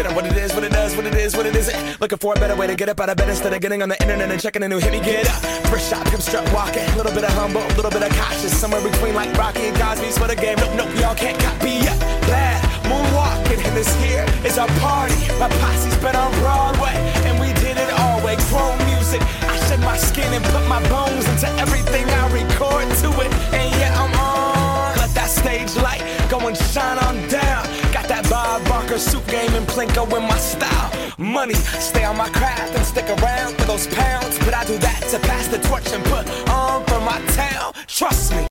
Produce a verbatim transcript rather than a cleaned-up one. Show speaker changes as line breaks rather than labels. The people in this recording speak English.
Get up, what it is, what it does, what it is, what it isn't. Looking for a better way to get up out of bed instead of getting on the internet and checking a new hit. Me get up, first shot, hip strut walking. A little bit of humble, a little bit of cautious. Somewhere between like Rocky and Cosby's for the game. Nope, nope, y'all can't copy yet. Bad moonwalking, and this here is our party. My posse's been on Broadway, and we did it all way. Chrome music, I shed my skin and put my bones into everything I record to it. And yeah, I'm on. Let that stage light go and shine on down. Got that Bob Barker suit game and Plinko in my style. Money, stay on my craft and stick around for those pounds. But I do that to pass the torch and put on for my town. Trust me.